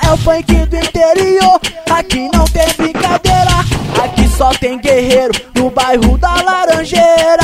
é o funk do interior. Aqui não tem brincadeira, aqui só tem guerreiro no bairro da Laranjeira.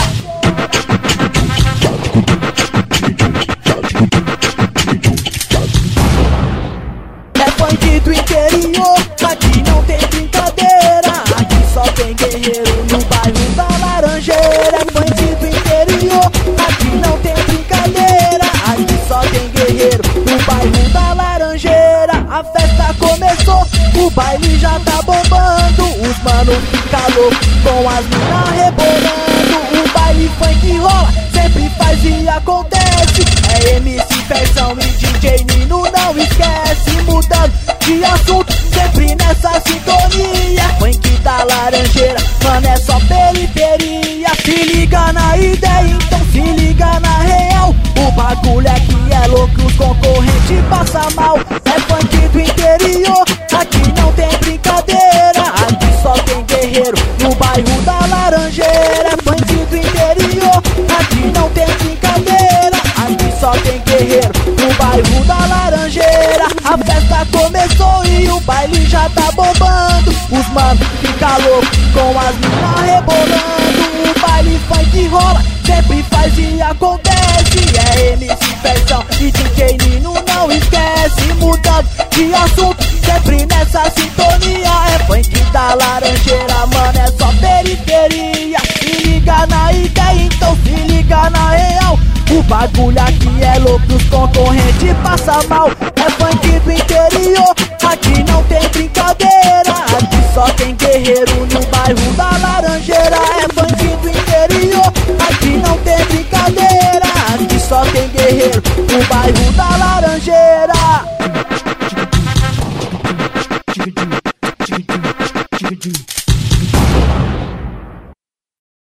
É funk do interior, aqui não tem brincadeira, aqui só tem guerreiro no bairro da Laranjeira. É funk do interior, aqui não tem brincadeira, aqui só tem guerreiro no bairro da Laranjeira. A festa começou, o baile já tá bombando, os manos ficam loucos com as minas rebolando. O baile funk rola, sempre faz e acontece. É MC Ferzão e DJ Nino, não esquece. Mudando de assunto, sempre nessa sintonia. Funk da Laranjeira, mano, é só periferia. Se liga na ideia, então se liga na real. O bagulho aqui é louco, os concorrentes passam mal. É funk do interior, aqui não tem brincadeira, aqui só tem guerreiro no bairro da Laranjeira. É funk do interior, aqui não tem brincadeira, aqui só tem guerreiro no bairro da Laranjeira. A festa começou e o baile já tá bombando, os manos ficam loucos com as minas rebolando. O baile funk rola, sempre faz e acontece. É MC Ferzão e DJ Nino, não esquece. Mudando de assunto, sempre nessa sintonia. É funk da Laranjeira, mano, é só periferia. Se liga na ideia, então se liga na real. O bagulho aqui é louco, os concorrentes passam mal. É funk do interior, aqui não tem brincadeira, aqui só tem guerreiro no bairro da Laranjeira. É funk do interior, aqui não tem brincadeira, aqui só tem guerreiro no bairro da Laranjeira.